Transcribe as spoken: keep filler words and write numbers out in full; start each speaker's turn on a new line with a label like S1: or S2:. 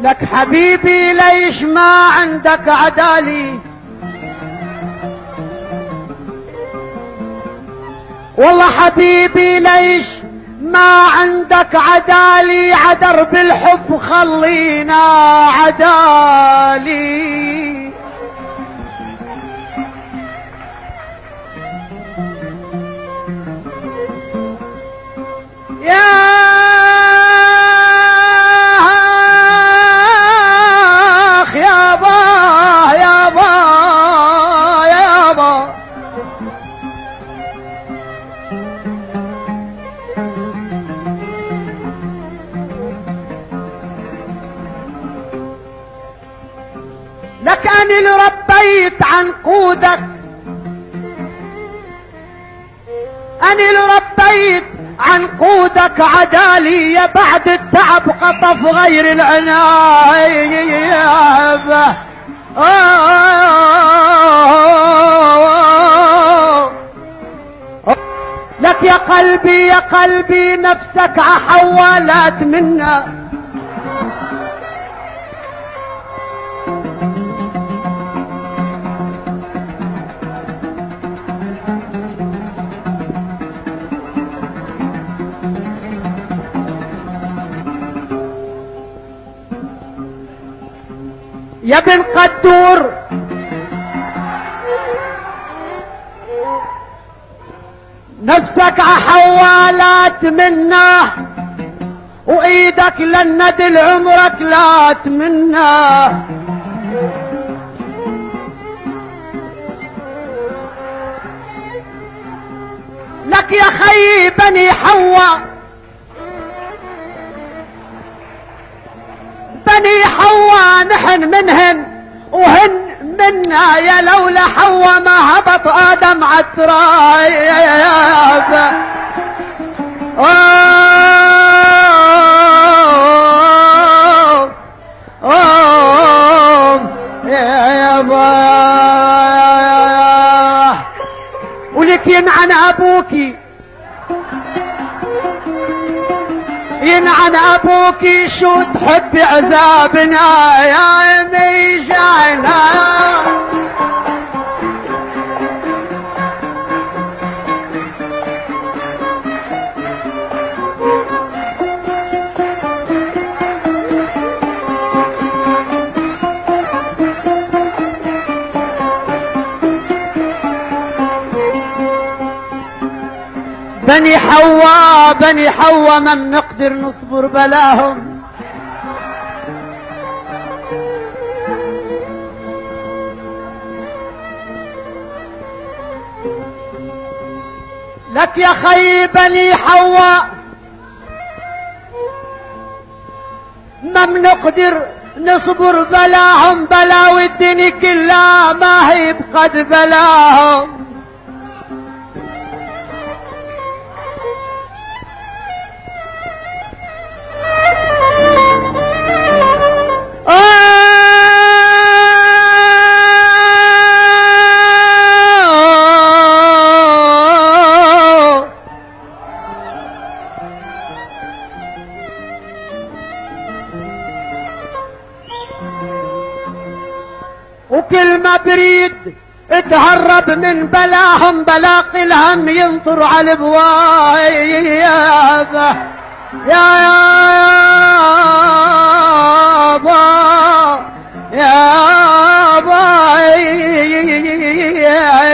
S1: لك حبيبي ليش ما عندك عدالي؟ والله حبيبي ليش ما عندك عدالي؟ عدر بالحب خلينا عدالي. يا اخ يابا يابا يابا لك أنا اللي ربيت عنقودك، أنا اللي ربيت عنقودك عدالي، يا بعد التعب قطف غير العناية. لك يا قلبي يا قلبي نفسك عحولت منا، يا بن قدور نفسك عحولت منا، وايدك للندل عمرك لا تمنى. لك يا خي بني حواء، بني حواء نحن منهن وهن منا، يا لولا حواء ما هبط آدم عالتراب. ولك ينعن أبوكي ينعن أبوكي شو تحب عذابنا يا ميجانا. بني حواء بني حواء ما بنقدر نصبر بلاهم، لك يا خي بني حواء ما بنقدر نصبر بلاهم، بلاوي الدنيا كلها ما هي بقد بلاهم. وكل ما بريد اتهرب من بلاهم، بلاقي الهم ينطر على البواب. يا يابا يابا